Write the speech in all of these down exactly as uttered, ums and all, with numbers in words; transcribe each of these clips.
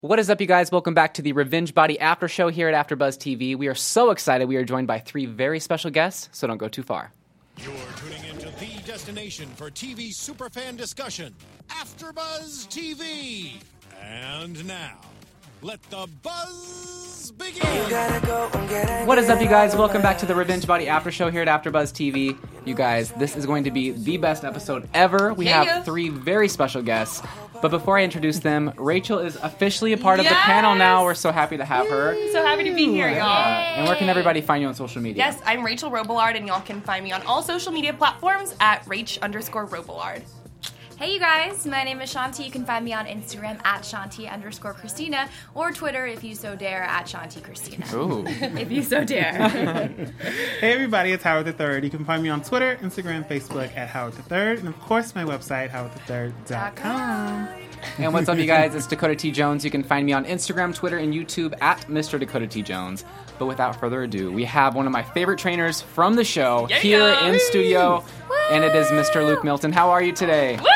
What is up, you guys? Welcome back to the Revenge Body After Show here at AfterBuzz T V. We are so excited. We are joined by three very special guests, so don't go too far. You're tuning into the destination for T V superfan discussion, AfterBuzz T V. And now, let the buzz begin. What is up, you guys? Welcome back to the Revenge Body After Show here at AfterBuzz T V. You guys, this is going to be the best episode ever. We Yeah. have three very special guests. But before I introduce them, Rachel is officially a part of the Yes! panel now. We're so happy to have her. So happy to be here, y'all. Yeah. And where can everybody find you on social media? Yes, I'm Rachel Robillard, and y'all can find me on all social media platforms at Rach underscore Robillard. Hey you guys, my name is Shanti. You can find me on Instagram at Shanti underscore Christina or Twitter if you so dare at Shanti Christina. Ooh. If you so dare. Hey everybody, it's Howard the Third. You can find me on Twitter, Instagram, Facebook at Howard the Third, and of course my website, howard the third dot com. And what's up, you guys? It's Dakota T. Jones. You can find me on Instagram, Twitter, and YouTube at Mister Dakota T. Jones. But without further ado, we have one of my favorite trainers from the show Yeah. here in studio, and it is Mister Luke Milton. How are you today? Woohoo!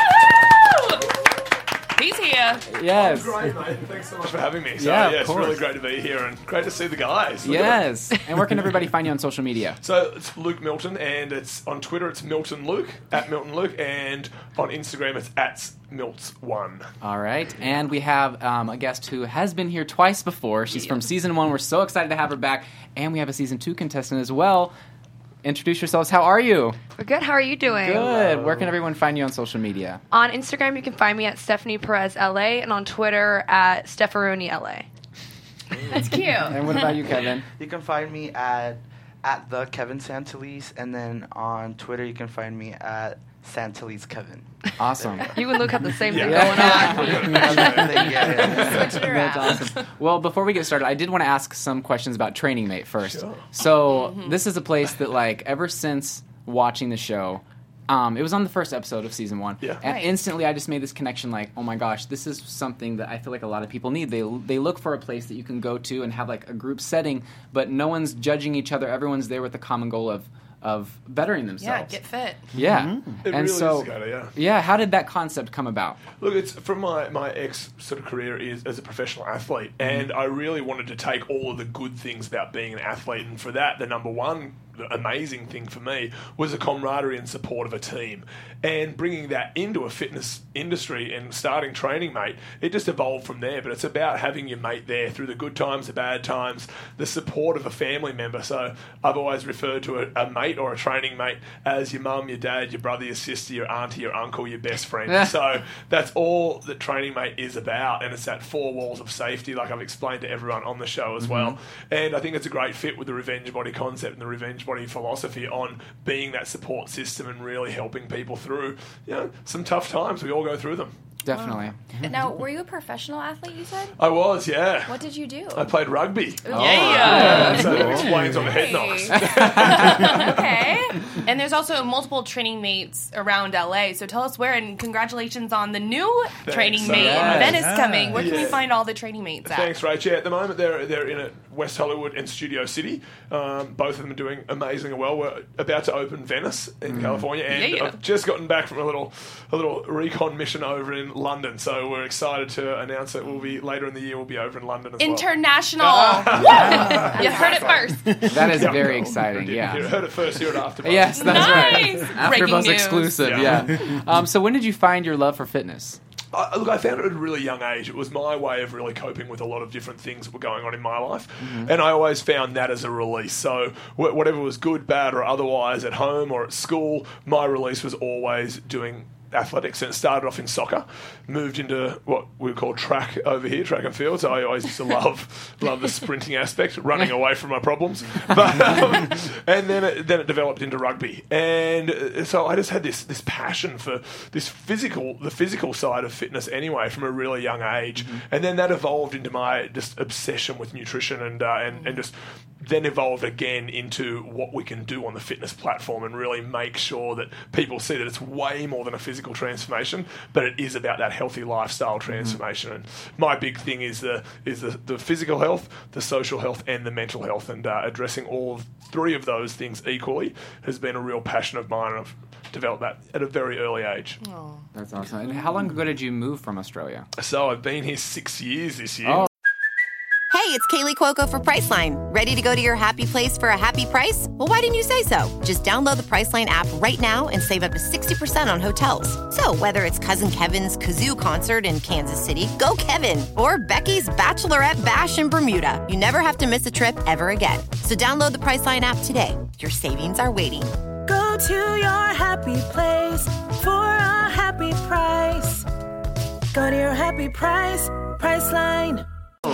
He's here. Yes. Great, mate. Thanks so much for having me. So, Yeah, yeah, of it's course. really great to be here and great to see the guys. Look at Yes. And where can everybody find you on social media? them. So it's Luke Milton, and it's on Twitter it's Milton Luke, at Milton Luke, and on Instagram it's at Milts one. All right. And we have um, a guest who has been here twice before. She's from season one. We're so excited to have her back. And we have a season two contestant as well. Introduce yourselves. How are you? We're good. How are you doing? Good. Where can everyone find you on social media? On Instagram, you can find me at Stephanie Perez L A, and on Twitter at Stepharoni L A. That's cute. And what about you, Kevin? You can find me at at the Kevin Santalese, and then on Twitter you can find me at Santalese Kevin. Awesome. You and Luke have the same thing Yeah. going on. yeah, yeah. Switch it That's around. awesome. Well, before we get started, I did want to ask some questions about Training Mate first. Sure. So this is a place that, like, ever since watching the show, um, it was on the first episode of season one, Yeah. and Right. instantly I just made this connection, like, oh my gosh, this is something that I feel like a lot of people need. They they look for a place that you can go to and have, like, a group setting, but no one's judging each other. Everyone's there with the common goal of of bettering Yeah, themselves. get fit. Yeah. It and really so, is, Dakota, yeah. yeah, how did that concept come about? Look, it's from my, my ex sort of career is as a professional athlete, and I really wanted to take all of the good things about being an athlete, and for that, the number one amazing thing for me was the camaraderie and support of a team, and bringing that into a fitness industry and starting Training Mate, it just evolved from there. But it's about having your mate there through the good times, the bad times, the support of a family member. So I've always referred to a, a mate or a training mate as your mum, your dad, your brother, your sister, your auntie, your uncle, your best friend. So that's all that Training Mate is about, and it's that four walls of safety, like I've explained to everyone on the show as well. And I think it's a great fit with the Revenge Body concept and the Revenge Body philosophy on being that support system and really helping people through, you know, some tough times. We all go through them. Definitely. Now, were you a professional athlete, you said? I was, yeah. What did you do? I played rugby. Oh, Yeah, so that explains on the head knocks. Okay. And there's also multiple Training Mates around L A, so tell us where, and congratulations on the new Training so Mate much. in Venice Yeah. coming. Where can we Yeah. find all the Training Mates at? Thanks, Rach. Yeah, at the moment they're they're in a West Hollywood and Studio City. Um, both of them are doing amazingly well. We're about to open Venice in California, and Yeah, yeah. I've just gotten back from a little a little recon mission over in London. So we're excited to announce that we'll be later in the year. We'll be over in London as well. International. Woo! You heard it first. That is Yeah. very exciting, You yeah. heard it first here at AfterBuzz. Yes, that's Nice. right. Breaking AfterBuzz news. exclusive, Yeah. yeah. Um, so when did you find your love for fitness? I, look, I found it at a really young age. It was my way of really coping with a lot of different things that were going on in my life. And I always found that as a release. So wh- whatever was good, bad, or otherwise at home or at school, my release was always doing athletics, and it started off in soccer, moved into what we call track over here, track and field. So I always used to love love the sprinting aspect, running away from my problems. But, um, and then it, then it developed into rugby, and uh, so I just had this this passion for this physical, the physical side of fitness anyway, from a really young age, and then that evolved into my just obsession with nutrition, and uh, and and just then evolved again into what we can do on the fitness platform and really make sure that people see that it's way more than a physical transformation, but it is about that healthy lifestyle transformation. And my big thing is the is the, the physical health, the social health, and the mental health, and uh, addressing all three of those things equally has been a real passion of mine. And I've developed that at a very early age. That's awesome. And how long ago did you move from Australia? So I've been here six years this year. Oh. Hey, it's Kaylee Cuoco for Priceline. Ready to go to your happy place for a happy price? Well, why didn't you say so? Just download the Priceline app right now and save up to sixty percent on hotels. So whether it's Cousin Kevin's Kazoo Concert in Kansas City, go Kevin, or Becky's Bachelorette Bash in Bermuda, you never have to miss a trip ever again. So download the Priceline app today. Your savings are waiting. Go to your happy place for a happy price. Go to your happy price, Priceline.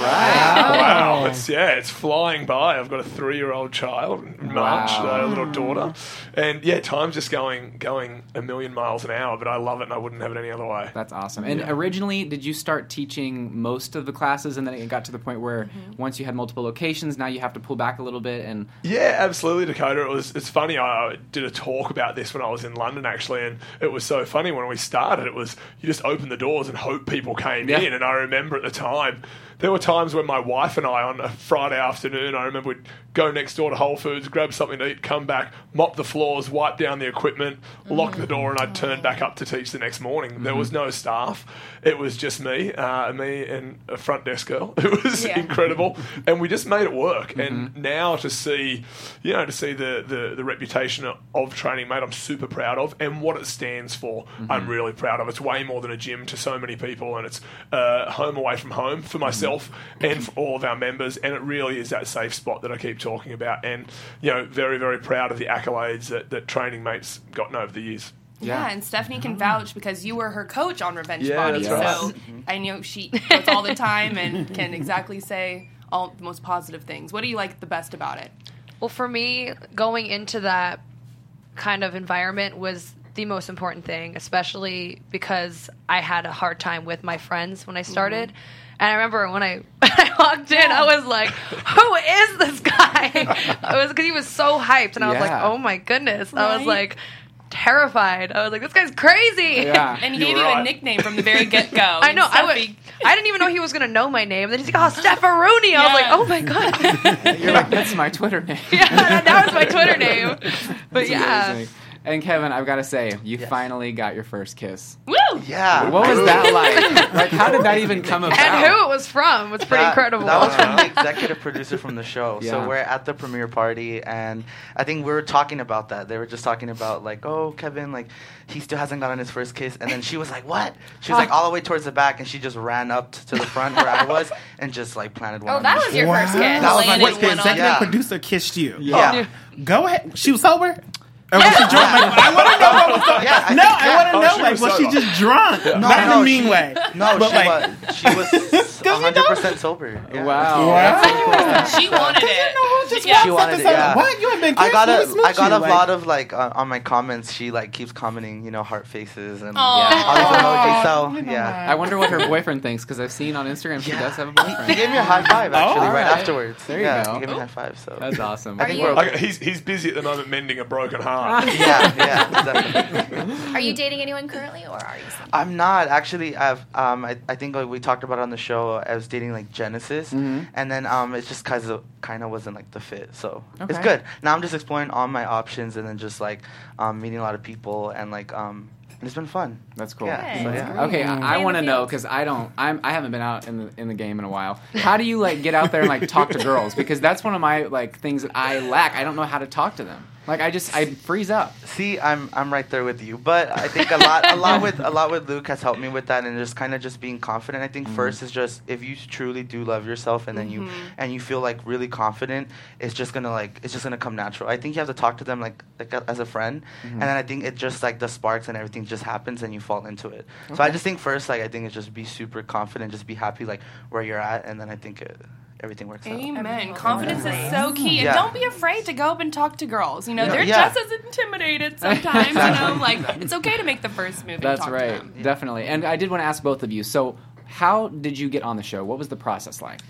Wow. wow. It's, yeah, it's flying by. I've got a three-year-old child, March, Wow. a little daughter. And, yeah, time's just going going a million miles an hour, but I love it and I wouldn't have it any other way. That's awesome. And Yeah. originally, did you start teaching most of the classes and then it got to the point where once you had multiple locations, now you have to pull back a little bit? And Yeah, absolutely, Dakota. It was. It's funny. I did a talk about this when I was in London, actually, and it was so funny when we started. It was you just open the doors and hope people came Yeah. in. And I remember at the time, there were times when my wife and I, on a Friday afternoon, I remember we'd go next door to Whole Foods, grab something to eat, come back, mop the floors, wipe down the equipment, lock the door, and I'd turn back up to teach the next morning. There was no staff. It was just me, uh, me and a front desk girl. It was Yeah. incredible, and we just made it work. And now to see, you know, to see the, the, the reputation of Training Mate, I'm super proud of, and what it stands for, I'm really proud of. It's way more than a gym to so many people, and it's uh, home away from home for myself and for all of our members, and it really is that safe spot that I keep talking about. And, you know, very, very proud of the accolades that, that Training Mate's gotten over the years. Yeah, and Stephanie can vouch because you were her coach on Revenge Yeah, Body. that's right. So I know she goes all the time and can exactly say all the most positive things. What do you like the best about it? Well, for me, going into that kind of environment was the most important thing, especially because I had a hard time with my friends when I started. Mm-hmm. And I remember when I, when I walked in, yeah. I was like, who is this guy? I was because he was so hyped. And I was Yeah. like, oh, my goodness. Right? I was like terrified. I was like, this guy's crazy. Yeah. And he You gave were you right. a nickname from the very get-go. I know. I, would, I didn't even know he was going to know my name. Then he's like, oh, Stepharoni. I was like, oh, my God. you're like, that's my Twitter name. Yeah, that, that was my Twitter name. But That's yeah. amazing. And Kevin, I've got to say, you Yes. finally got your first kiss. Woo! Yeah. What was that like? Like, how did that even come about? And who it was from was pretty that, incredible. That was from the executive producer from the show. Yeah. So we're at the premiere party, and I think we were talking about that. They were just talking about, like, oh, Kevin, like, he still hasn't gotten his first kiss. And then she was like, what? She was, like, all the way towards the back, and she just ran up t- to the front where I was and just, like, planted one Oh, on that me. was your Wow. first kiss. That was my Landed first kiss. one on Executive Yeah. producer kissed you. Yeah. Go ahead. She was sober? Or was she drunk? Like, I want to know what was sober. Yeah, I No, think- I want to Oh, know. she like, was was she sober. just drunk? No, Not in no, a mean she- way. No, but she, like, was, she was one hundred percent sober. Yeah. Wow. Wow. She wanted it. Just Yeah. walks She up wanted and it, says, yeah. what? You ain't been I kissed? got Let a, me smooch I got you. a Like, lot of like uh, on my comments. She like keeps commenting, you know, heart faces and Aw. all these emojis. So yeah, I wonder what her boyfriend thinks, because I've seen on Instagram she Yeah. does have a he boyfriend. gave me a high five actually all right, right. afterwards. There you yeah, go. He gave me a high five. So That's awesome. I think you- we're Like, he's he's busy at the moment mending a broken heart. yeah, yeah, definitely. Are you dating anyone currently, or are you single? I'm not actually. I've um, I, I think like, we talked about it on the show. I was dating like Genesis, Mhm. and then um, it's just kind of kind of wasn't like the fit. So it's Okay. good. Now I'm just exploring all my options, and then just like um, meeting a lot of people, and like um, and it's been fun. That's cool. Yeah, Good. so, yeah. Okay, I, I Stay in want to the know field. because I don't. I'm. I haven't been out in the in the game in a while. How do you like get out there and like talk to girls? Because that's one of my like things that I lack. I don't know how to talk to them. Like I just I freeze up. See, I'm I'm right there with you, but I think a lot a lot with a lot with Luke has helped me with that, and just kind of just being confident. I think Mm-hmm. first is just if you truly do love yourself, and then you and you feel like really confident, it's just gonna like it's just gonna come natural. I think you have to talk to them like like a- as a friend, Mm-hmm. and then I think it just like the sparks and everything just happens, and you fall into it. So I just think first like I think it's just be super confident, just be happy like where you're at, and then I think it, everything works out. Amen. Confidence is so key. And Yeah. don't be afraid to go up and talk to girls. You know, they're Yeah. just as intimidated sometimes. You know, like, it's okay to make the first move and That's talk right. to them. Definitely. And I did want to ask both of you. So, how did you get on the show? What was the process like?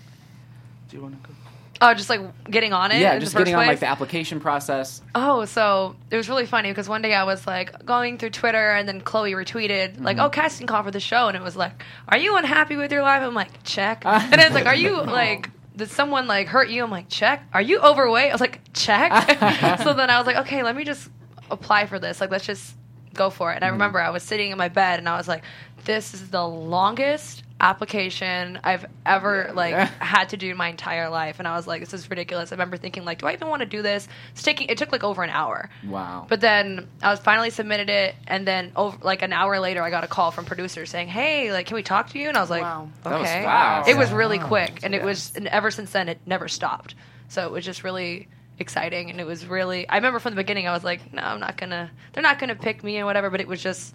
Do you want to go? Oh, just like getting on it? yeah, in just the first getting on place? like the application process. Oh, so it was really funny because one day I was like going through Twitter and then Chloe retweeted like, Mm-hmm. "Oh, casting call for the show," and it was like, "Are you unhappy with your life?" I'm like, "Check." And it's like, "Are you like did someone like hurt you?" I'm like, "Check." "Are you overweight?" I was like, "Check." So then I was like, "Okay, let me just apply for this. Like, let's just go for it. And I remember I was sitting in my bed and I was like, this is the longest application I've ever like had to do in my entire life. And I was like, this is ridiculous. I remember thinking like, do I even want to do this? It's taking, it took like over an hour. Wow. But then I was finally submitted it, and then over like an hour later I got a call from producers saying, hey, like, can we talk to you? And I was like, Wow. That was okay. fast. It was really quick, and it was, and ever since then it never stopped. So it was just really exciting, and it was really, I remember from the beginning I was like, no, I'm not gonna, they're not gonna pick me and whatever, but it was just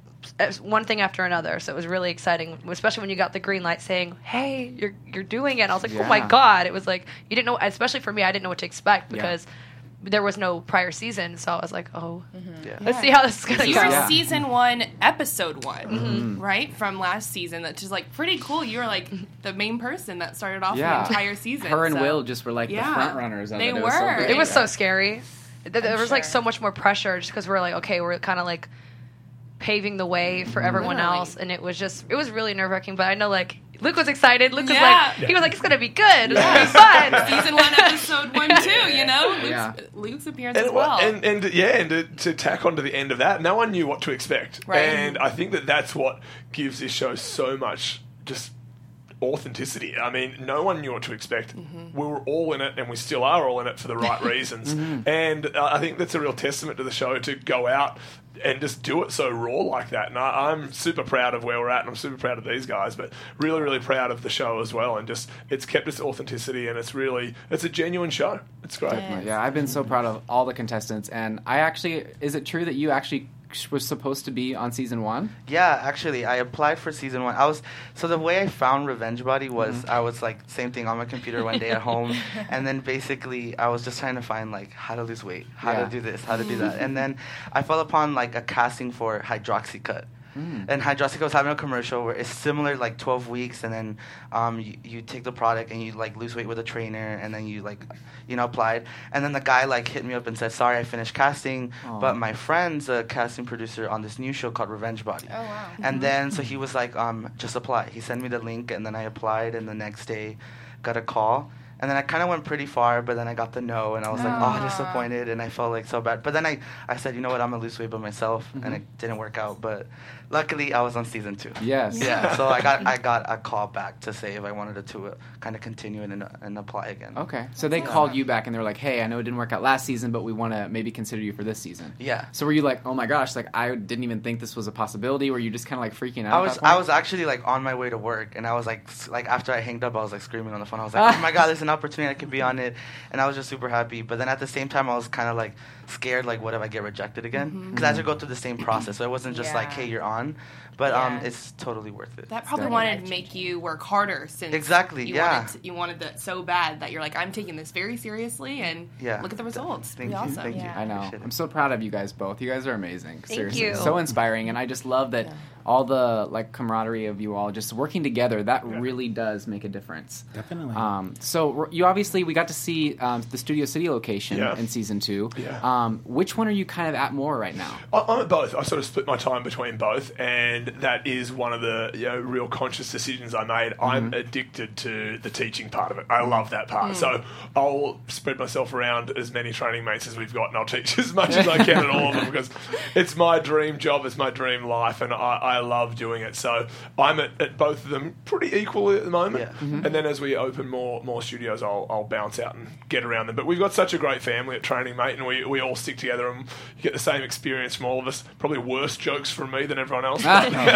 one thing after another. So it was really exciting, especially when you got the green light saying, hey, you're you're doing it. And I was like, Yeah. oh my God. It was like, you didn't know, especially for me, I didn't know what to expect Yeah. because there was no prior season. So I was like, oh, Yeah. let's see how this is going to You go. were Yeah. season one, episode one, Mm-hmm. right? From last season. That's just like pretty cool. You were like the main person that started off Yeah. the entire season. Her and so- Will just were like Yeah. the front runners of They it. It was so were. great. It was Yeah. so scary. Th- There I'm was like sure. so much more pressure just because we're like, okay, we're kind of like paving the way for everyone Literally. else. And it was just, it was really nerve wracking. But I know like Luke was excited. Luke was Yeah. like, he was like, it's going to be good. It's going to be fun. Season one, episode one, too, you know? Luke's, Yeah. Luke's appearance And, as well. and, and yeah, and to, to tack on to the end of that, no one knew what to expect. Right. And I think that that's what gives this show so much just authenticity. I mean, no one knew what to expect. Mm-hmm. We were all in it, and we still are all in it for the right reasons. And uh, I think that's a real testament to the show to go out and just do it so raw like that. And I, I'm super proud of where we're at, and I'm super proud of these guys, but really, really proud of the show as well. And just, it's kept its authenticity, and it's really, it's a genuine show. It's great. Yeah. Yeah, I've been so proud of all the contestants. And I actually, is it true that you actually was supposed to be on season one? Yeah, actually, I applied for season one. I was so the way I found Revenge Body was I was like same thing on my computer one day at home, and then basically I was just trying to find like how to lose weight, how Yeah. to do this, how to do that, and then I fell upon like a casting for Hydroxycut. And Hydroxycut was having a commercial where it's similar, like twelve weeks, and then um, you, you take the product and you like lose weight with a trainer, and then you like, you know, applied. And then the guy like hit me up and said, "Sorry, I finished casting, Aw. but my friend's a casting producer on this new show called Revenge Body." Oh, wow. And then so he was like, um, "Just apply." He sent me the link, and then I applied, and the next day, got a call. And then I kind of went pretty far, but then I got the no, and I was like, Aw. oh, disappointed, and I felt like so bad. But then I, I said, you know what, I'm going to lose weight by myself, and it didn't work out. But luckily, I was on season two. Yes. Yeah, so I got I got a call back to say if I wanted to uh, kind of continue and, and apply again. Okay. So they called you back and they were like, hey, I know it didn't work out last season, but we want to maybe consider you for this season. Yeah. So were you like, oh my gosh, like I didn't even think this was a possibility? Were you just kind of like freaking out? I at was that point? I was actually like on my way to work, and I was like s- like after I hanged up, I was like screaming on the phone. I was like, oh my god, there's an opportunity I could be on it, and I was just super happy. But then at the same time, I was kind of like scared, like what if I get rejected again? Because I had to go through the same process, so it wasn't just like, Yeah. hey, you're on, but um, Yeah. it's totally worth it. That probably Definitely. wanted to make you work harder since Exactly, you yeah. wanted to, you wanted that so bad that you're like, I'm taking this very seriously, and Yeah. look at the results. Thank Pretty you, awesome. thank you. Yeah. I know. Appreciate it. I'm so proud of you guys both. You guys are amazing. Thank Seriously. you. So inspiring. And I just love that all the like camaraderie of you all just working together, that really does make a difference. Definitely. Um, so r- you obviously, we got to see um, the Studio City location Yeah. in season two. Yeah. Um, which one are you kind of at more right now? I- I'm at both. I sort of split my time between both, and that is one of the you know, real conscious decisions I made. I'm addicted to the teaching part of it. I love that part. So I'll spread myself around as many training mates as we've got, and I'll teach as much as I can at all of them because it's my dream job, it's my dream life, and I, I love doing it. So I'm at, at both of them pretty equally at the moment. Yeah. And then as we open more more studios, I'll, I'll bounce out and get around them. But we've got such a great family at Training Mate, and we, we all stick together and you get the same experience from all of us. Probably worse jokes from me than everyone else.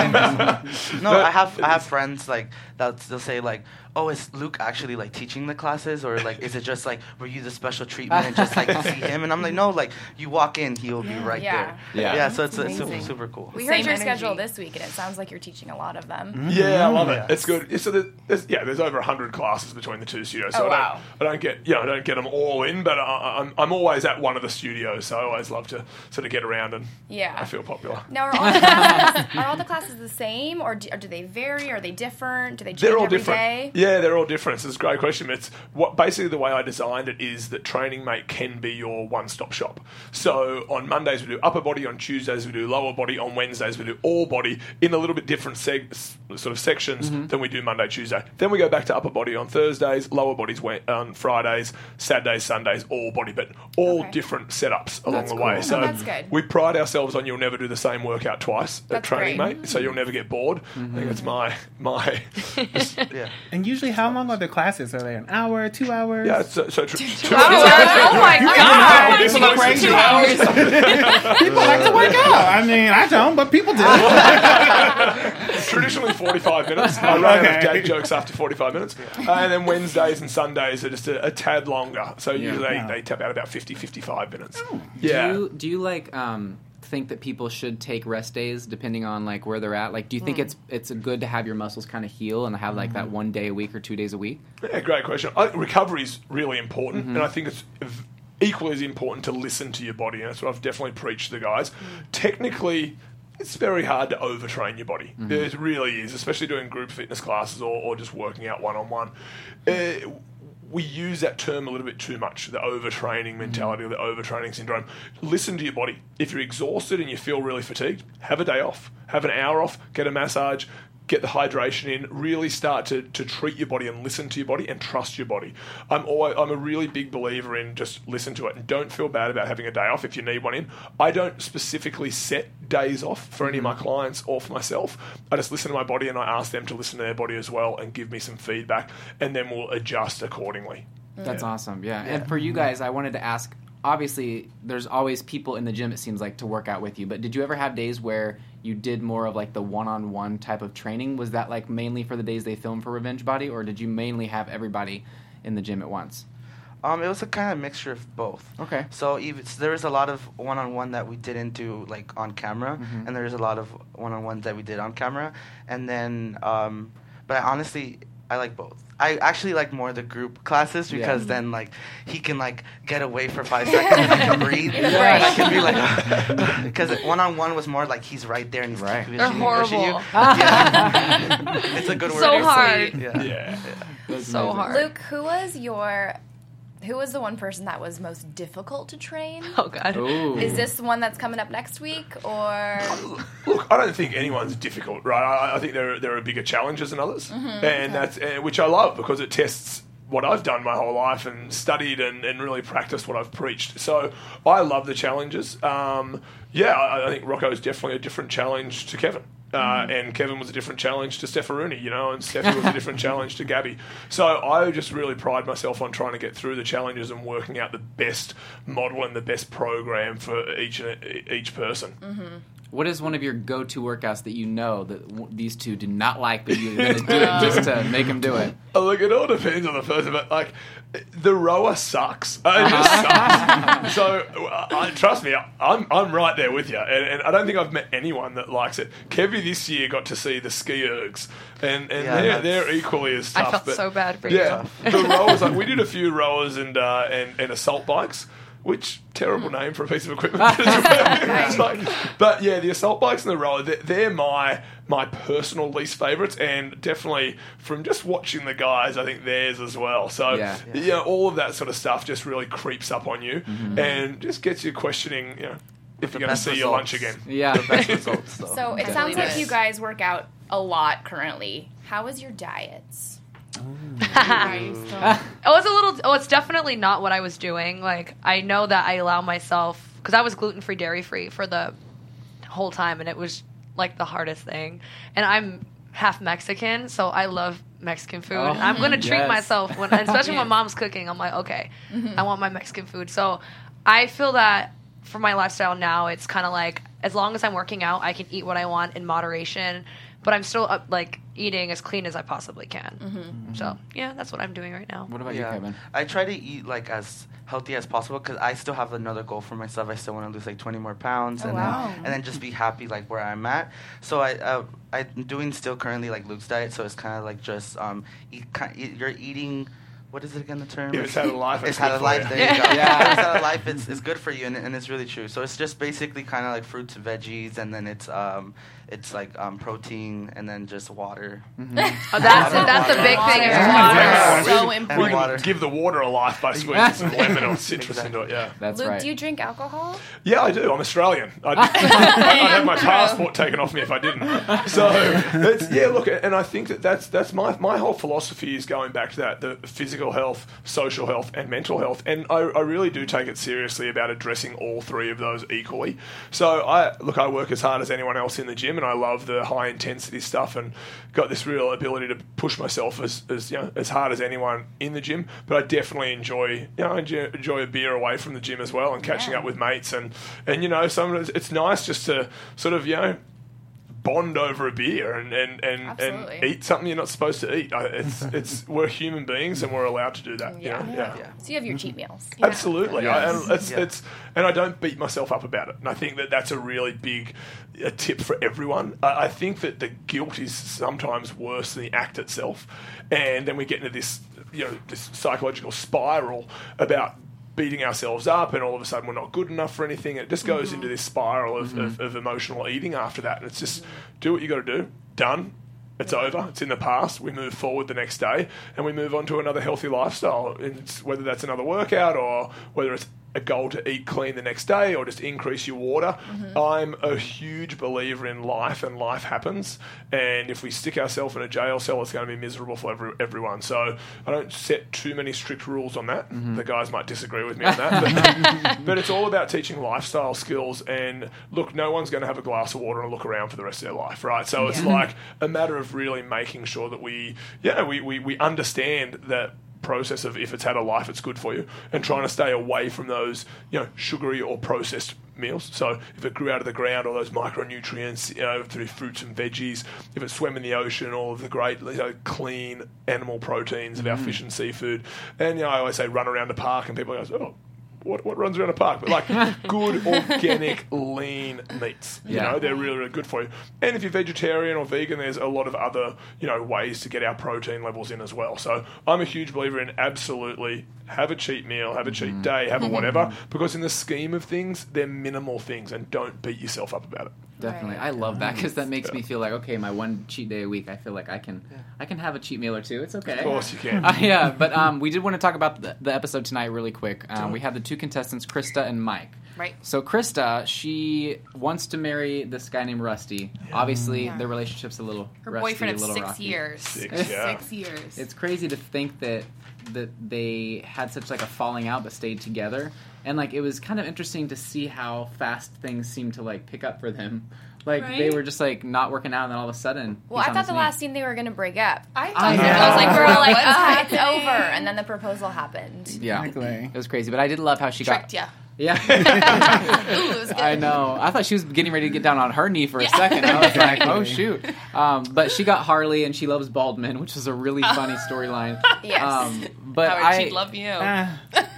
No, I have I have friends like that. They'll say like, "Oh, is Luke actually like teaching the classes, or like is it just like were you the special treatment and just like see him?" And I'm like, "No, like you walk in, he will be right Yeah. there." Yeah. yeah. So it's, it's super, amazing. super cool. We Same heard your energy. schedule this week, and it sounds like you're teaching a lot of them. Yeah, I love it. Yeah. It's good. Yeah, So there- there's, yeah, there's over a hundred classes between the two studios. So Oh, I don't, wow. I don't get, you know, I don't get them all in, but I, I'm, I'm always at one of the studios. So I always love to sort of get around, and Yeah. I feel popular. Now, are all, the classes, are all the classes the same, or do, or do they vary? Are they different? Do they change They're all every different. day? Yeah, they're all different. It's a great question. It's what basically the way I designed it is that Training Mate can be your one-stop shop. So on Mondays we do upper body, on Tuesdays we do lower body, on Wednesdays we do all body in a little bit different seg- sort of sections mm-hmm. than we do Monday, Tuesday. Then we go back to upper body on Thursdays, lower bodies on Fridays, Saturdays, Sundays, all body, but all okay. different setups along that's the cool. way. So oh, that's good. we pride ourselves on you'll never do the same workout twice that's at Training great. Mate, so you'll never get bored. Mm-hmm. I think it's my my yeah. And usually, how long are the classes? Are they an hour, two hours? Yeah, so, so tr- two, two hours. Oh my god! People are crazy. Two hours. People like to work out. I mean, I don't, but people do. Traditionally, forty-five minutes. I run okay. out of dad jokes after forty-five minutes, uh, and then Wednesdays and Sundays are just a, a tad longer. So Yeah. usually Yeah. they, they tap out about fifty, fifty-five minutes. Oh. Yeah. Do you, do you like um, think that people should take rest days depending on like where they're at? Like, do you think mm. it's it's good to have your muscles kind of heal and have like mm. that one day a week or two days a week? Yeah, great question. I, recovery is really important, Mm-hmm. and I think it's equally as important to listen to your body, and that's what I've definitely preached to the guys. Mm. Technically, it's very hard to overtrain your body. Mm-hmm. It really is, especially doing group fitness classes or, or just working out one-on-one. Uh, we use that term a little bit too much, the overtraining mentality mm-hmm. or the overtraining syndrome. Listen to your body. If you're exhausted and you feel really fatigued, have a day off. Have an hour off, get a massage, get the hydration in, really start to, to treat your body and listen to your body and trust your body. I'm always, I'm a really big believer in just listen to it and don't feel bad about having a day off if you need one in. I don't specifically set days off for any of my clients or for myself. I just listen to my body and I ask them to listen to their body as well and give me some feedback, and then we'll adjust accordingly. That's yeah. awesome, yeah. yeah. And for you guys, I wanted to ask, obviously there's always people in the gym, it seems like, to work out with you, but did you ever have days where you did more of like the one-on-one type of training? Was that like mainly for the days they filmed for Revenge Body, or did you mainly have everybody in the gym at once? Um, it was a kind of mixture of both. Okay. So even, so there was a lot of one-on-one that we didn't do like on camera, mm-hmm. and there's a lot of one-on-ones that we did on camera, and then, um, but I honestly, I like both. I actually like more the group classes because yeah. then like he can like get away for five seconds and I can breathe. Yeah. And I can be like, because one on one was more like he's right there and he's right. pushing They're you, horrible. pushing you. Yeah. It's a good word. So hard. Yeah. Yeah. yeah. So amazing. hard. Luke, who was your who was the one person that was most difficult to train? Oh God. Ooh. Is this the one that's coming up next week, or? Look, I don't think anyone's difficult, right? I, I think there are, there are bigger challenges than others, Mm-hmm, and okay. that's uh, which I love because it tests what I've done my whole life and studied and, and really practiced what I've preached. So I love the challenges. Um, yeah, I, I think Rocco is definitely a different challenge to Kevin. Uh, Mm-hmm. and Kevin was a different challenge to Stefaruni, you know, and Steffi was a different challenge to Gabby. So I just really pride myself on trying to get through the challenges and working out the best model and the best program for each each person. Mm-hmm. What is one of your go-to workouts that you know that w- these two do not like, but you're going to do it just to make them do it? Oh, look, it all depends on the person, but like the rower sucks. It just sucks. So uh, I, trust me, I'm I'm right there with you, and, and I don't think I've met anyone that likes it. Kevy this year got to see the ski ergs, and, and Yeah, they're they're equally as tough. I felt but so bad for yeah, you. the rowers. Like we did a few rowers and uh, and, and assault bikes. Which terrible name for a piece of equipment. It's like, but yeah, the assault bikes and the roller, they're, they're my my personal least favourites, and definitely from just watching the guys, I think theirs as well. So Yeah. you know, all of that sort of stuff just really creeps up on you Mm-hmm. and just gets you questioning, you know, if the you're going to best see your lunch results. again. Yeah. The best results, though. So it Definitely sounds like does. you guys work out a lot currently. How is your diets? Are you still- It was a little. Oh, it's definitely not what I was doing. Like I know that I allow myself because I was gluten free, dairy free for the whole time, and it was like the hardest thing. And I'm half Mexican, so I love Mexican food. Oh, and I'm gonna treat yes. myself when, especially when mom's cooking. I'm like, okay, I want my Mexican food. So I feel that for my lifestyle now, it's kind of like as long as I'm working out, I can eat what I want in moderation. But I'm still up, like eating as clean as I possibly can. Mm-hmm. So yeah, that's what I'm doing right now. What about Yeah. you, Kevin? I try to eat like as healthy as possible because I still have another goal for myself. I still want to lose like twenty more pounds, Oh, and wow. then and then just be happy like where I'm at. So I uh, I'm doing still currently like Luke's diet. So it's kind of like just um eat, ki- eat you're eating what is it again, the term? If it's had a life, It's it's had good a for life, you. there you go. Yeah. If it's had a life, it's, it's good for you, and, and it's really true. So it's just basically kind of like fruits and veggies, and then it's um it's like um protein, and then just water. Oh, that's a, that's a big thing. Is Yeah. water. Yeah. So We important. can water. give the water a life by squeezing some lemon or citrus into it, yeah. That's Luke, right. do you drink alcohol? Yeah, I do. I'm Australian. I'd, I'd have my passport taken off me if I didn't. So, it's, yeah, look, and I think that that's, that's my, my whole philosophy is going back to that, the physical health, social health, and mental health. And I, I really do take it seriously about addressing all three of those equally. So, I look, I work as hard as anyone else in the gym, and I love the high-intensity stuff and got this real ability to push myself as, as, you know, as hard as anyone in the gym. But I definitely enjoy, you know, I enjoy, enjoy a beer away from the gym as well and catching Yeah. up with mates. And, and you know, some it's, it's nice just to sort of, you know, bond over a beer and, and, and, and Absolutely. eat something you're not supposed to eat. I- It's it's we're human beings and we're allowed to do that. You Yeah. know? yeah. Yeah. So you have your cheat meals. Absolutely, I, and it's, Yeah. it's and I don't beat myself up about it. And I think that that's a really big a tip for everyone. I, I think that the guilt is sometimes worse than the act itself, and then we get into this you know this psychological spiral about beating ourselves up, and all of a sudden we're not good enough for anything. It just goes into this spiral of, of, of emotional eating after that. And it's just do what you got to do. Done. It's over. It's in the past. We move forward the next day, and we move on to another healthy lifestyle. And it's, whether that's another workout or whether it's a goal to eat clean the next day or just increase your water. I'm a huge believer in life, and life happens. And if we stick ourselves in a jail cell, it's going to be miserable for every, everyone. So I don't set too many strict rules on that. The guys might disagree with me on that. But, but it's all about teaching lifestyle skills. And look, no one's going to have a glass of water and look around for the rest of their life, right? So it's like a matter of really making sure that we, yeah, we, we, we understand that process of if it's had a life, it's good for you, and trying to stay away from those, you know, sugary or processed meals. So if it grew out of the ground, all those micronutrients, you know, through fruits and veggies, if it swam in the ocean, all of the great, you know, clean animal proteins of our fish and seafood. And, you know, I always say run around the park, and people go, oh, what what runs around a park? But like good, organic, lean meats. You Yeah. know, they're really, really good for you. And if you're vegetarian or vegan, there's a lot of other, you know, ways to get our protein levels in as well. So I'm a huge believer in absolutely have a cheat meal, have a cheat day, have a whatever, because in the scheme of things, they're minimal things, and don't beat yourself up about it. Definitely, I love that because that makes me feel like okay, my one cheat day a week. I feel like I can, I can have a cheat meal or two. It's okay. Of course you can. Uh, yeah, but um, we did want to talk about the, the episode tonight really quick. Um, we have the two contestants, Krista and Mike. Right. So Krista, she wants to marry this guy named Rusty. Obviously, Yeah. their relationship's a little Her rusty, boyfriend a of little six rocky. years. Six, yeah. Six years. It's crazy to think that that they had such like a falling out but stayed together, and like it was kind of interesting to see how fast things seemed to like pick up for them. Like they Right? were just like not working out, and then all of a sudden. Well, he's I on thought his the knee. last scene they were going to break up. I I thought know. I was like, we were all like, What's ah, it's happening? over. And then the proposal happened. Yeah, Exactly. it was crazy, but I did love how she tricked got. ya. Yeah, Ooh, it was good. I know. I thought she was getting ready to get down on her knee for a second. I was like, oh shoot! Um, but she got Harley, and she loves Baldwin, which is a really funny storyline. Yes. Um, but Howard, I, she'd love you. Ah,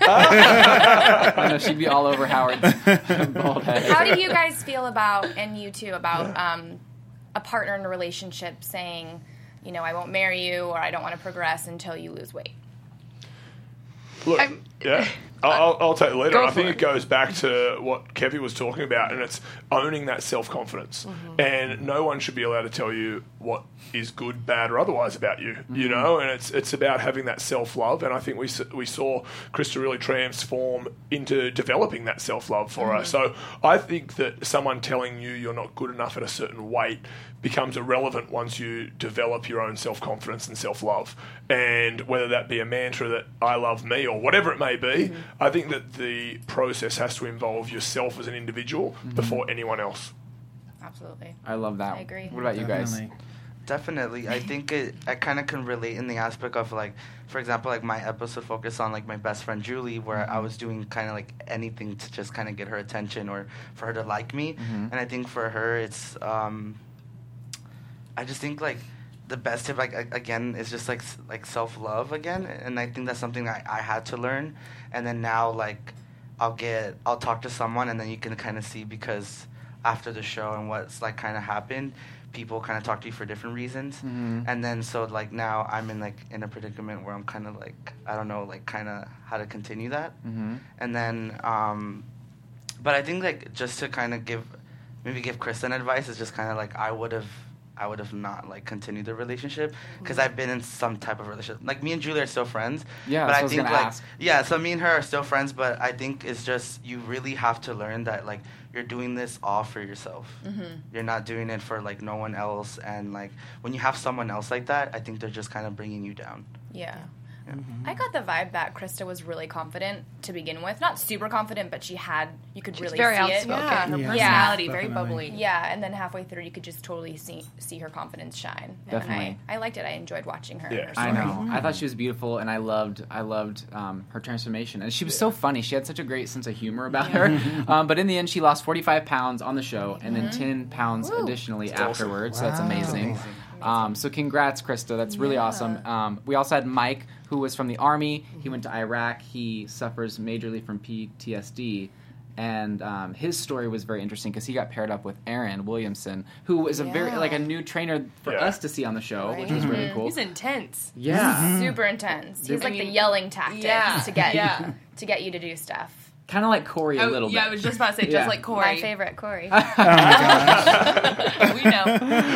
I know she'd be all over Howard's bald head. How do you guys feel about, and you too, about um, a partner in a relationship saying, you know, I won't marry you or I don't want to progress until you lose weight? Look, I'm- yeah, I'll, I'll, I'll take the lead. Go I for think it. it goes back to what Kevy was talking about, and it's owning that self-confidence. And no one should be allowed to tell you what is good, bad, or otherwise about you, you know? And it's it's about having that self-love, and I think we s- we saw Krista really transform into developing that self-love for her. So I think that someone telling you you're not good enough at a certain weight becomes irrelevant once you develop your own self-confidence and self-love. And whether that be a mantra that I love me or whatever it may be, I think that the process has to involve yourself as an individual before anyone else. Absolutely. I love that. I agree. What about you guys? definitely. Definitely. I think it I kind of can relate in the aspect of like, for example, like my episode focused on like my best friend Julie, where I was doing kind of like anything to just kind of get her attention or for her to like me. And I think for her it's um I just think like the best tip like a- again is just like s- like self-love again, and I think that's something I, I had to learn. And then now like I'll get I'll talk to someone, and then you can kind of see, because after the show and what's like kind of happened, people kind of talk to you for different reasons. Mm-hmm. And then so like now I'm in like in a predicament where I'm kind of like I don't know like kind of how to continue that. Mm-hmm. And then um, but I think like just to kind of give maybe give Kristen advice is just kind of like I would have I would have not like continued the relationship because I've been in some type of relationship. Like me and Julie are still friends. Yeah, but that's I what I was think gonna like ask. yeah, so me and her are still friends, but I think it's just you really have to learn that like you're doing this all for yourself. Mm-hmm. You're not doing it for like no one else. And like when you have someone else like that, I think they're just kind of bringing you down. Yeah. Mm-hmm. I got the vibe that Krista was really confident to begin with. Not super confident, but she had, you could She's really very see outspoken. it. Yeah, her Yeah. personality, Yeah. very Definitely. bubbly. Yeah, and then halfway through, you could just totally see see her confidence shine. Definitely. And I, I liked it. I enjoyed watching her. Yeah. and her I story. know. I thought she was beautiful, and I loved, I loved um, her transformation, and she was so funny. She had such a great sense of humor about her. Um, but in the end, she lost forty-five pounds on the show, and then ten pounds additionally afterwards. So that's Wow. amazing. Um, so congrats, Krista. That's really awesome. Um, we also had Mike, who was from the Army. He went to Iraq. He suffers majorly from P T S D. And um, his story was very interesting because he got paired up with Aaron Williamson, who is a very Yeah. like a new trainer for Yeah. us to see on the show, which was really cool. He's intense. Yeah, Super intense. He's I like the mean, yelling tactics yeah, to get yeah. to get you to do stuff. kind of like Corey a Oh, little yeah, bit. I was just about to say, Yeah. just like Corey. My favorite, Corey. we know.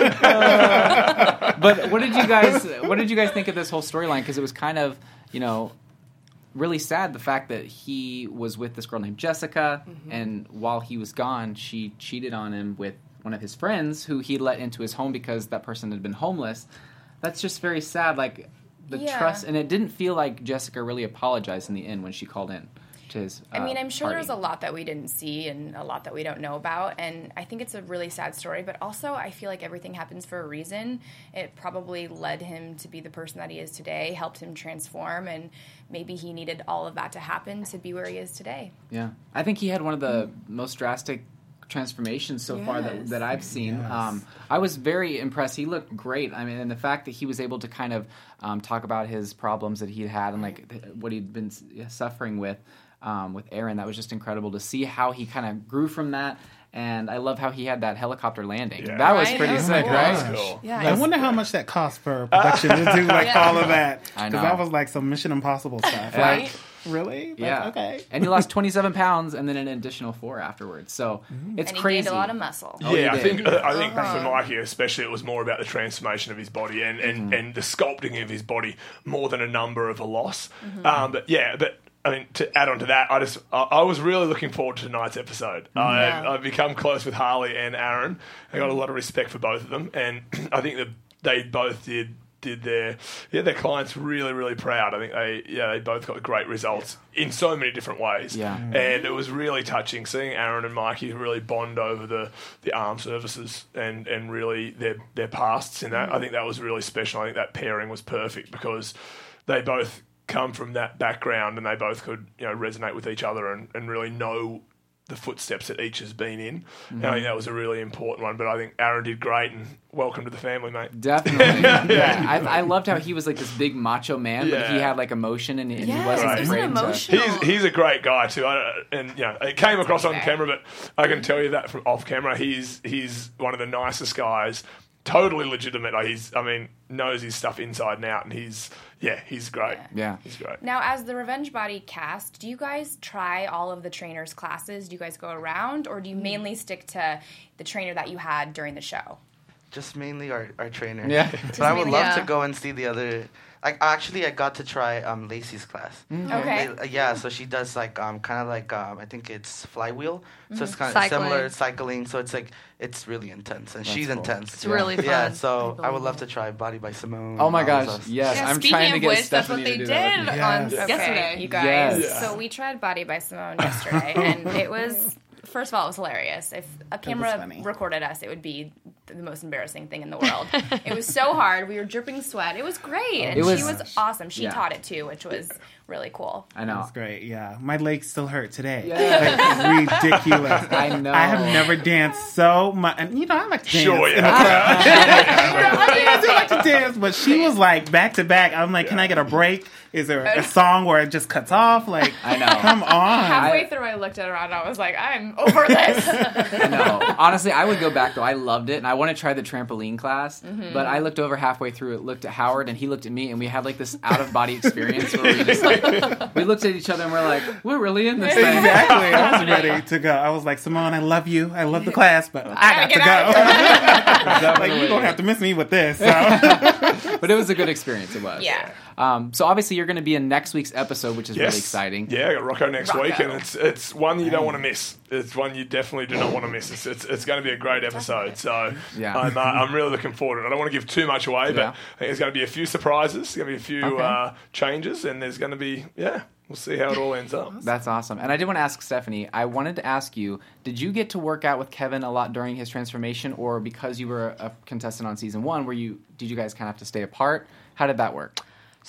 But what did you guys what did you guys think of this whole storyline? Because it was kind of, you know, really sad the fact that he was with this girl named Jessica, Mm-hmm. and while he was gone, she cheated on him with one of his friends who he let into his home because that person had been homeless. That's just very sad. Like the Yeah. trust, and it didn't feel like Jessica really apologized in the end when she called in to his. Uh, I mean, I'm sure party. there's a lot that we didn't see and a lot that we don't know about. And I think it's a really sad story, but also I feel like everything happens for a reason. It probably led him to be the person that he is today, helped him transform, and maybe he needed all of that to happen to be where he is today. Yeah, I think he had one of the most drastic transformations so far that, Yes. that I've seen. Um, I was very impressed. He looked great. I mean, and the fact that he was able to kind of um, talk about his problems that he had and like th- what he'd been s- suffering with um, with Aaron, that was just incredible to see how he kind of grew from that. And I love how he had that helicopter landing. Yeah. That was Right? pretty Oh my sick, gosh. right? That's cool. Yeah, I wonder how much that cost for production to do like Yeah. all of that. I Because know. that was like some Mission Impossible stuff. Right? Like, really? Like, Yeah. okay. And he lost twenty-seven pounds and then an additional four afterwards. So it's and he crazy. gained a lot of muscle. Oh, he yeah, I did. think I think for Mikey especially, it was more about the transformation of his body and, and, and the sculpting of his body more than a number of a loss. Um, but yeah, but I mean, to add on to that, I just I, I was really looking forward to tonight's episode. I, Yeah. I've become close with Harley and Aaron. I got a lot of respect for both of them, and I think that they both did. Did their yeah their clients really really proud. I think they yeah they both got great results in so many different ways. Yeah. and it was really touching seeing Aaron and Mikey really bond over the, the armed services and, and really their their pasts in that. I think that was really special. I think that pairing was perfect because they both come from that background and they both could you know resonate with each other and, and really know the footsteps that each has been in. And I think that was a really important one. But I think Aaron did great, and welcome to the family, mate. Definitely. yeah. I, I loved how he was like this big macho man, but he Yeah. had like emotion and, and he Yes, wasn't Right. he was afraid to... emotional. He's he's a great guy too, I, and you know it came across on camera, but I can tell you that from off camera, he's he's one of the nicest guys. Totally legitimate. Like he's, I mean, knows his stuff inside and out, and he's yeah, he's great. Yeah. He's great. Now, as the Revenge Body cast, do you guys try all of the trainers' classes? Do you guys go around, or do you mainly stick to the trainer that you had during the show? Just mainly our, our trainer. Yeah. But I would mainly- love Yeah. to go and see the other. Like actually, I got to try um, Lacey's class. Okay. Uh, yeah, so she does like um, kind of like um, I think it's flywheel. So it's kind of Cycling. similar cycling. So it's like it's really intense, and she's cool. intense. It's really fun. Yeah, so I would love to try Body by Simone. Oh my all those gosh, stuff. yes. Yeah, I'm speaking trying to of get which, that's Stephanie what they to do did that with me. on Yes. yesterday. you guys. Yes. Yeah. So we tried Body by Simone yesterday, and it was, first of all, it was hilarious. If a camera funny. recorded us, it would be the most embarrassing thing in the world. It was so hard. We were dripping sweat. It was great, and It was- she was awesome. She yeah. taught it too, which was really cool. I know. That's great. Yeah, my legs still hurt today. Yeah. Like, ridiculous. I know. I have never danced so much, and you know I like to dance. Sure, in yeah. the crowd. I mean, I do like to dance, but she was like back to back. I'm like, can I get a break? Is there a song where it just cuts off? Like, I know. Come on. Halfway I- through, I looked at her and I was like, I'm over this. I know. Honestly, I would go back though. I loved it, and I want to try the trampoline class. Mm-hmm. But I looked over halfway through it, looked at Howard, and he looked at me, and we had like this out of body experience where we just like we looked at each other and we're like, we're really in this thing. Exactly. I was ready to go. I was like, Simone, I love you. I love the class, but I got get to out go. Like, you don't have to miss me with this. So. But it was a good experience. It was. Yeah. Um, so obviously you're going to be in next week's episode, which is Yes. really exciting. Yeah, I got Rocco next Rocco. week, and it's it's one you don't want to miss. It's one you definitely do not want to miss. It's it's, it's going to be a great episode. So Yeah. I'm uh, I'm really looking forward to it. I don't want to give too much away, but Yeah. I think there's going to be a few surprises. There's going to be a few Okay. uh, changes, and there's going to be yeah. We'll see how it all ends up. That's awesome. And I did want to ask Stephanie, I wanted to ask you, did you get to work out with Kevin a lot during his transformation, or because you were a contestant on season one, were you did you guys kind of have to stay apart? How did that work?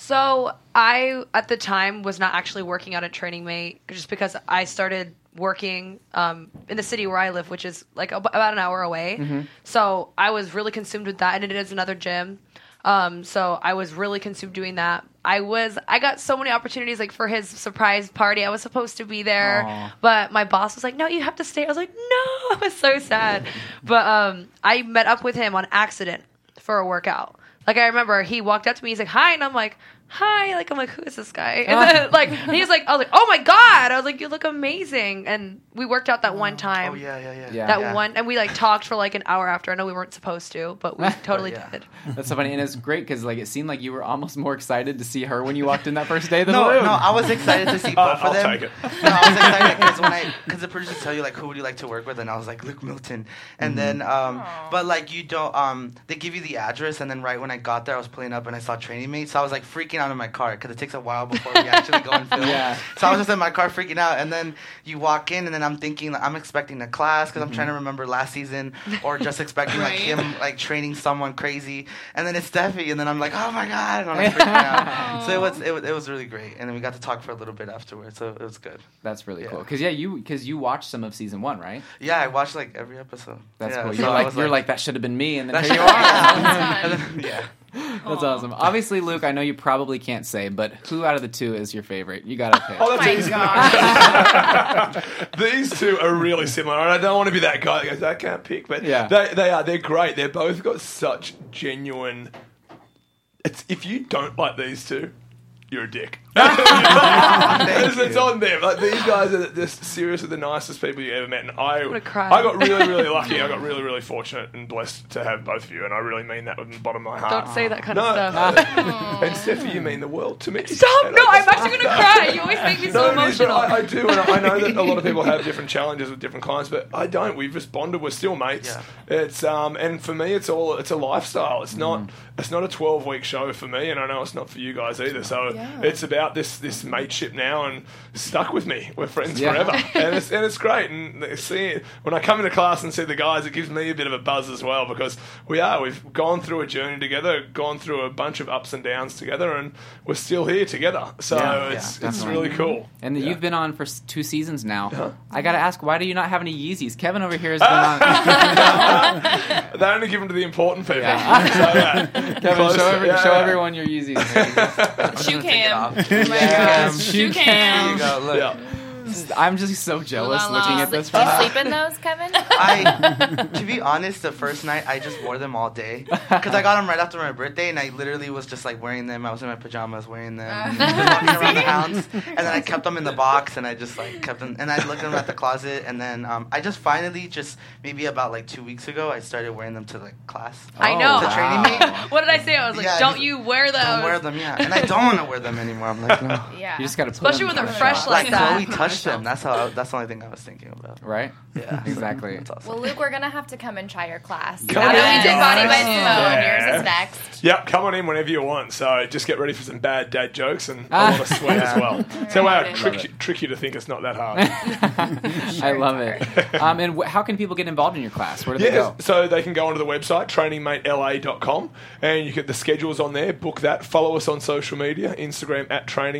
So I, at the time, was not actually working out at Training Mate just because I started working um, in the city where I live, which is like ab- about an hour away. Mm-hmm. So I was really consumed with that, and it is another gym. Um, so I was really consumed doing that. I was, I got so many opportunities, like for his surprise party. I was supposed to be there, Aw. but my boss was like, "No, you have to stay." I was like, "No," I was so sad. But um, I met up with him on accident for a workout. Like I remember he walked up to me, he's like, "Hi," and I'm like, "Hi." Like I'm like, "Who is this guy?" And then like he's like, I was like, "Oh my god!" I was like, "You look amazing." And we worked out that one time. Oh yeah, yeah, yeah. Yeah. That Yeah. one, and we like talked for like an hour after. I know we weren't supposed to, but we totally yeah. did. That's so funny, and it's great because like it seemed like you were almost more excited to see her when you walked in that first day than No, Luke. no, I was excited to see both Uh, of I'll them. take it. No, I was excited because when I because the producers tell you like who would you like to work with, and I was like Luke Milton, and then um, but like you don't um, they give you the address, and then right when I got there, I was pulling up and I saw Training Mate, so I was like freaking out in my car because it takes a while before we actually go and film. Yeah. So I was just in my car freaking out, and then you walk in, and then I'm thinking like, I'm expecting a class because I'm trying to remember last season, or just expecting like him like training someone crazy, and then it's Steffi, and then I'm like, oh my god, and I'm like freaking out. So it was, it was it was really great, and then we got to talk for a little bit afterwards, so it was good. That's really Yeah. cool. Because yeah, you because you watched some of season one, right? Yeah, I watched like every episode. That's yeah, cool. so You're I like was you're like, that should have been me, and then That here you should- are. And then- yeah. That's awesome. Obviously, Luke, I know you probably can't say, but who out of the two is your favorite? You gotta pick. Oh, that's my easy. God. These two are really similar, and I don't want to be that guy that goes, I can't pick, but Yeah. they, they are. They're great. They've both got such genuine. It's if you don't like these two, you're a dick. it's, it's on them. Like these guys are just seriously the nicest people you ever met, and I, gonna cry. I got really, really lucky. I got really, really fortunate and blessed to have both of you, and I really mean that from the bottom of my heart. Don't say that kind No, of stuff. uh, and Steffi, you mean the world to me. Stop! And No, I I'm just- actually gonna cry. You always make me so no, it is, but emotional. I, I do, and I, I know that a lot of people have different challenges with different clients, but I don't. We've just bonded. We're still mates. Yeah. It's um, and for me, it's all it's a lifestyle. It's not it's not a twelve week show for me, and I know it's not for you guys either. So it's about this this mateship now, and stuck with me. We're friends Yeah. forever, and it's and it's great. And see, when I come into class and see the guys, it gives me a bit of a buzz as well because we are. We've gone through a journey together, gone through a bunch of ups and downs together, and we're still here together. So Yeah, it's yeah, it's definitely. really cool. And Yeah. you've been on for s- two seasons now. Uh-huh. I gotta ask, why do you not have any Yeezys? Kevin over here has been on. They only give them to the important people. Yeah. So, yeah. Kevin, Close show, to- every, yeah, show yeah. everyone your Yeezys. Shoe Take it cam. off. Oh my Yes, gosh. shoe Shoe cam. cam. There you go, look. Yeah. I'm just so jealous La la. looking at this. Do you right now. sleep in those, Kevin? I, to be honest, the first night I just wore them all day because I got them right after my birthday, and I literally was just like wearing them. I was in my pajamas wearing them, just walking around the house, and then I kept them in the box, and I just like kept them, and I looked them at the closet, and then um, I just finally just maybe about like two weeks ago I started wearing them to like class. I Oh, know. To training mate. What did I say? I was like, Yeah, "Don't just- you wear those?" Don't wear them, yeah, and I don't want to wear them anymore. I'm like, no. Yeah. You just gotta put Especially them when they're on. fresh Like like that. Chloe touched them. That's how. I, that's the only thing I was thinking about. Right? Yeah, Exactly. That's awesome. Well, Luke, we're gonna have to come and try your class. Come now that on. we did Body by Simone, Yeah. yours is next. Yep, come on in whenever you want. So just get ready for some bad dad jokes and a Ah. lot of sweat as well. So I Love trick it. you, trick you to think it's not that hard. I love it. Um, and wh- how can people get involved in your class? Where do they Yeah, go? so they can go onto the website, training mate L A dot com, and you get the schedules on there, book that, follow us on social media, Instagram at trainingmate,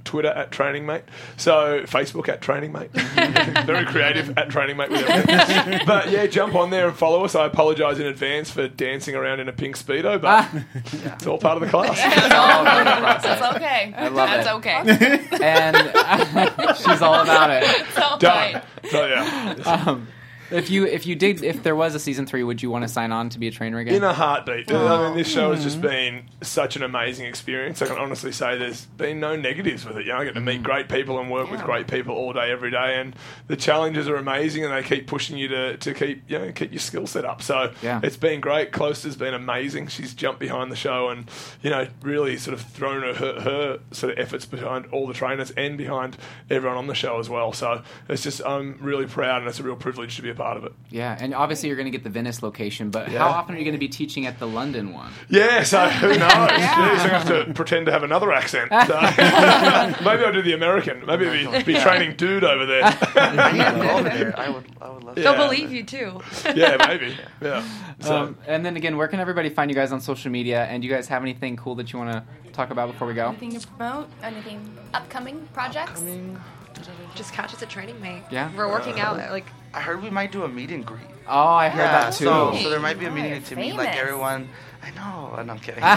Twitter at Training Mate. So Facebook at Training Mate. Very creative at Training Mate with everything. But yeah, jump on there and follow us. I apologise in advance for dancing around in a pink Speedo, but it's all part of the class. It's all part of the process. That's okay. I love That's it. okay. And uh, she's all about it. It's all Done. right. So yeah. Um, if you if you did if there was a season three, would you want to sign on to be a trainer again? In a heartbeat. I mean, this show has just been such an amazing experience. I can honestly say there's been no negatives with it. You know, I get to meet great people and work with great people all day, every day, and the challenges are amazing, and they keep pushing you to, to keep you know keep your skill set up. So Yeah. it's been great. Closter's been amazing. She's jumped behind the show and you know really sort of thrown her, her, her sort of efforts behind all the trainers and behind everyone on the show as well. So it's just I'm really proud, and it's a real privilege to be a part of it. Yeah, and obviously you're going to get the Venice location, but Yeah. how often are you going to be teaching at the London one? Yeah, so who knows? Jeez, I have to pretend to have another accent. So maybe I'll do the American. Maybe I'll be, be training dude over there. I need to go over there. I would, I would love to. They'll Yeah. believe you too. Yeah, maybe. Yeah. So, Um, and then again, where can everybody find you guys on social media? And do you guys have anything cool that you want to talk about before we go? Anything to promote? Anything upcoming projects? Just catch us at Training Mate. Yeah. We're working out. Like, I heard we might do a meet and greet. Oh, I heard Yeah, that too. So, so there might be a Oh, meeting you're to meet like famous. everyone. I know, and I'm kidding.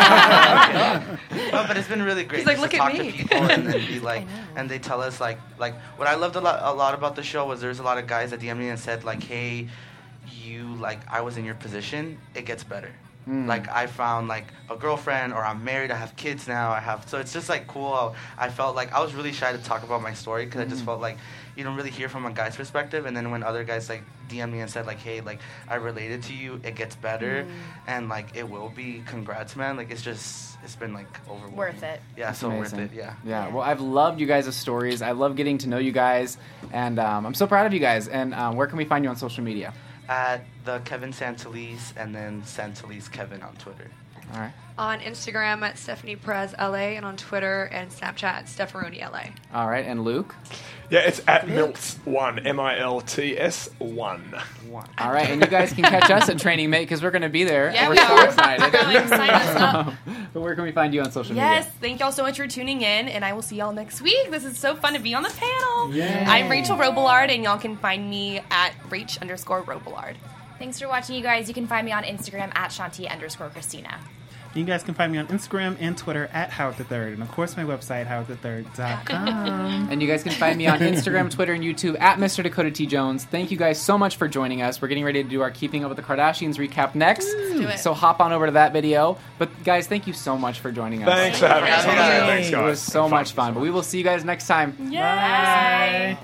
No, but it's been really great He's like, just "Look to at talk me." to people and then be like, and they tell us like, like what I loved a lot, a lot about the show was there's a lot of guys that D M'd me and said like, hey, you like I was in your position, it gets better. Like I found like a girlfriend, or I'm married, I have kids now, I have so it's just like cool. How I felt like I was really shy to talk about my story because I just felt like you don't really hear from a guy's perspective, and then when other guys like D M me and said like, hey, like I related to you, it gets better, and like it will be. Congrats, man! Like it's just it's been like overwhelming. Worth it. Yeah, That's so amazing. worth it. Yeah. Yeah, well, I've loved you guys' stories. I love getting to know you guys, and um, I'm so proud of you guys. And um, where can we find you on social media? At the Kevin Santalese and then Santalese Kevin on Twitter. All right. on Instagram at Stephanie Perez L A and on Twitter and Snapchat at Stepharoni L A. All right, and Luke? Yeah, it's at Milts one, M I L T S one. All right, and you guys can catch us at Training Mate because we're going to be there. Yeah, we're we so are. excited. Really sign us up. But where can we find you on social Yes, media? thank y'all so much for tuning in, and I will see y'all next week. This is so fun to be on the panel. Yay. I'm Rachel Robillard, and y'all can find me at Rach underscore Robillard. Thanks for watching, you guys. You can find me on Instagram at Shanti underscore Christina. You guys can find me on Instagram and Twitter at Howard the Third, and of course my website howard the third dot com. And you guys can find me on Instagram, Twitter, and YouTube at Mister Dakota T. Jones. Thank you guys so much for joining us. We're getting ready to do our Keeping Up with the Kardashians recap next. do it. So hop on over to that video. But guys, thank you so much for joining us. Thanks for having us. Yay. Thanks, guys. It was so much fun. But we will see you guys next time. Yay!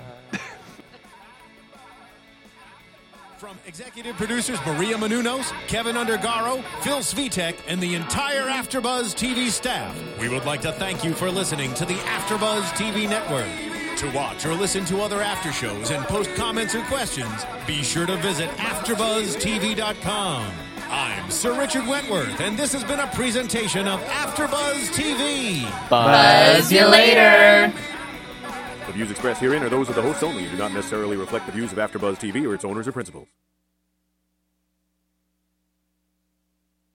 From executive producers Maria Menounos, Kevin Undergaro, Phil Svitek, and the entire AfterBuzz T V staff, we would like to thank you for listening to the AfterBuzz T V network. To watch or listen to other after shows and post comments or questions, be sure to visit after buzz T V dot com. I'm Sir Richard Wentworth, and this has been a presentation of AfterBuzz T V. Buzz you later. The views expressed herein are those of the hosts only and do not necessarily reflect the views of AfterBuzz T V or its owners or principals.